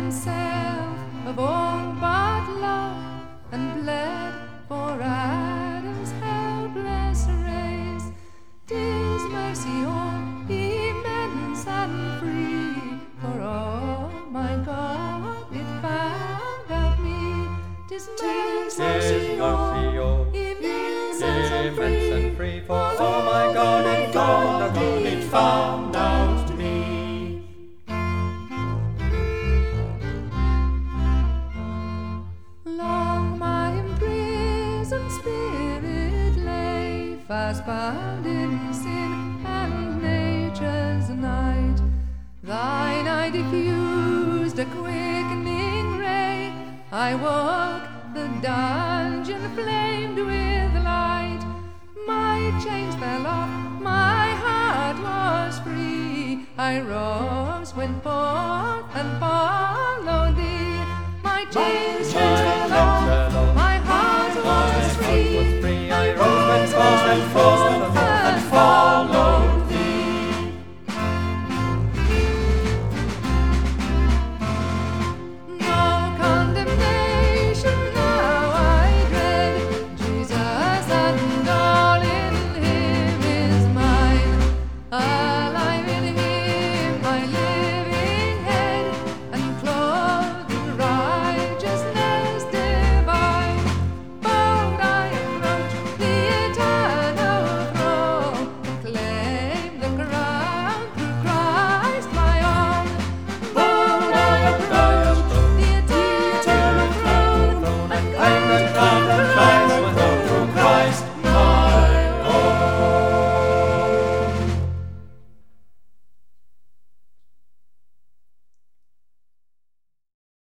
himself of all but love, and bled for Adam's helpless race. 'Tis mercy all immense and free, for all my God it found out me. 'Tis mercy all immense and free, for all my God it found out me. Long my imprisoned spirit lay, fast bound in sin and nature's night. Thine eye diffused a quickening ray, I woke, the dungeon flamed with light. My chains fell off, my heart was free, I rose, went forth and followed thee. My chains fell off, my heart was free, I rose, went forth and followed thee. No condemnation now I dread, Jesus and all in Him is mine. Alive in Him, my living head, and clothed in righteousness divine. Bound I approach the eternal throne, claim the crown through Christ my own. Bound I approach the eternal throne, and claim the crown.